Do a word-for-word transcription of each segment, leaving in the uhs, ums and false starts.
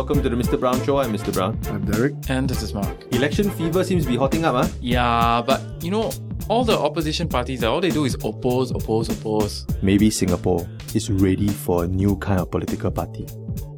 welcome to the Mister Brown Show. I'm Mister Brown. I'm Derek. And this is Mark. Election fever seems to be hotting up, huh? Yeah, but you know, all the opposition parties, all they do is oppose, oppose, oppose. Maybe Singapore is ready for a new kind of political party.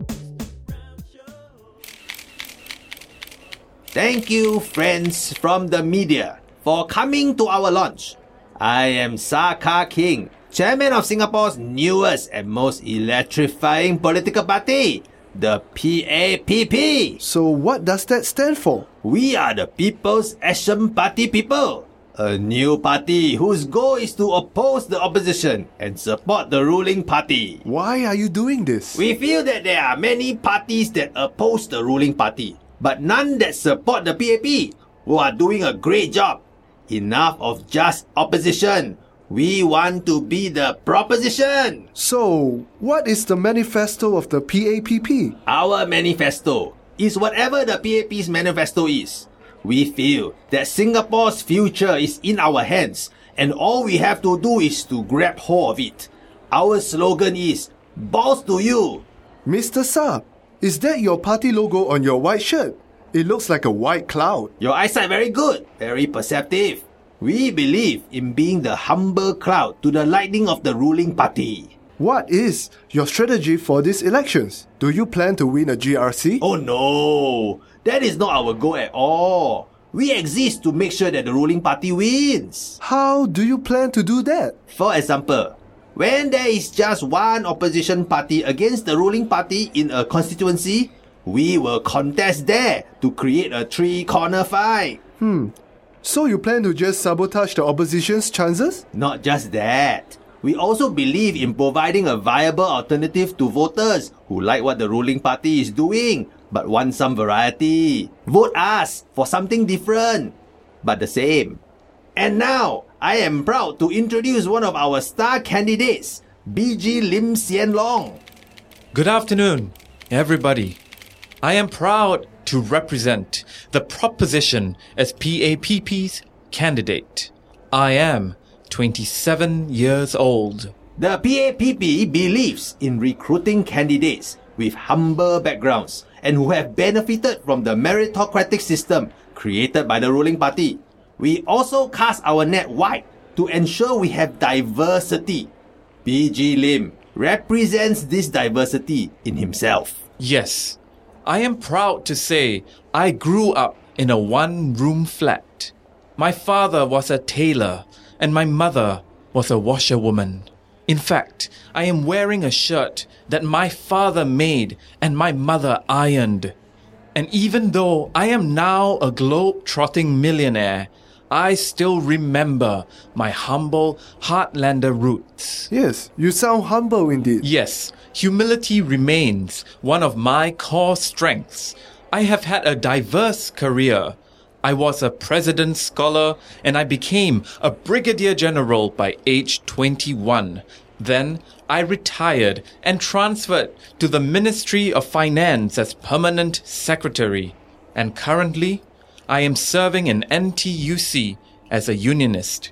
Thank you, friends from the media, for coming to our launch. I am Saka King, chairman of Singapore's newest and most electrifying political party, the P A P P. So what does that stand for? We are the People's Action Party people, a new party whose goal is to oppose the opposition and support the ruling party. Why are you doing this? We feel that there are many parties that oppose the ruling party, but none that support the P A P, who are doing a great job. Enough of just opposition. We want to be the proposition. So, what is the manifesto of the P A P P? Our manifesto is whatever the P A P's manifesto is. We feel that Singapore's future is in our hands, and all we have to do is to grab hold of it. Our slogan is, balls to you. Mister Saab, is that your party logo on your white shirt? It looks like a white cloud. Your eyesight very good, very perceptive. We believe in being the humble cloud to the lightning of the ruling party. What is your strategy for these elections? Do you plan to win a G R C? Oh no, that is not our goal at all. We exist to make sure that the ruling party wins. How do you plan to do that? For example, when there is just one opposition party against the ruling party in a constituency, we will contest there to create a three-corner fight. Hmm. So you plan to just sabotage the opposition's chances? Not just that. We also believe in providing a viable alternative to voters who like what the ruling party is doing but want some variety. Vote us for something different, but the same. And now, I am proud to introduce one of our star candidates, B G Lim Hsien Loong. Good afternoon, everybody. I am proud to represent the proposition as P A P P's candidate. I am twenty-seven years old. The P A P P believes in recruiting candidates with humble backgrounds and who have benefited from the meritocratic system created by the ruling party. We also cast our net wide to ensure we have diversity. B G Lim represents this diversity in himself. Yes, I am proud to say I grew up in a one-room flat. My father was a tailor and my mother was a washerwoman. In fact, I am wearing a shirt that my father made and my mother ironed. And even though I am now a globe-trotting millionaire, I still remember my humble Heartlander roots. Yes, you sound humble indeed. Yes, humility remains one of my core strengths. I have had a diverse career. I was a president's scholar and I became a brigadier general by age twenty-one. Then I retired and transferred to the Ministry of Finance as permanent secretary. And currently, I am serving in N T U C as a unionist.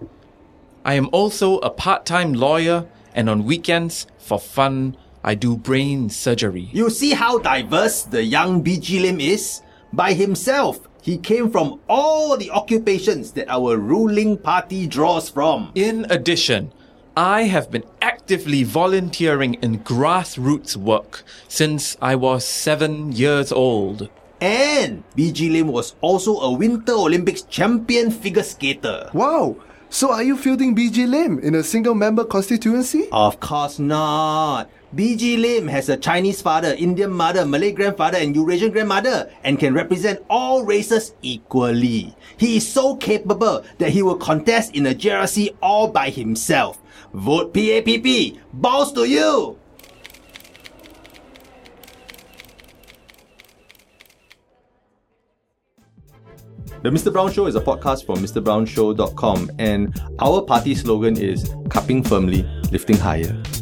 I am also a part-time lawyer and on weekends, for fun, I do brain surgery. You see how diverse the young B G Lim is? By himself, he came from all the occupations that our ruling party draws from. In addition, I have been actively volunteering in grassroots work since I was seven years old. And B G Lim was also a Winter Olympics champion figure skater. Wow! So are you fielding B G Lim in a single-member constituency? Of course not. B G Lim has a Chinese father, Indian mother, Malay grandfather and Eurasian grandmother and can represent all races equally. He is so capable that he will contest in a G R C all by himself. Vote P A P P. Balls to you! The Mister Brown Show is a podcast from Mr Brown Show dot com and our party slogan is cupping firmly, lifting higher.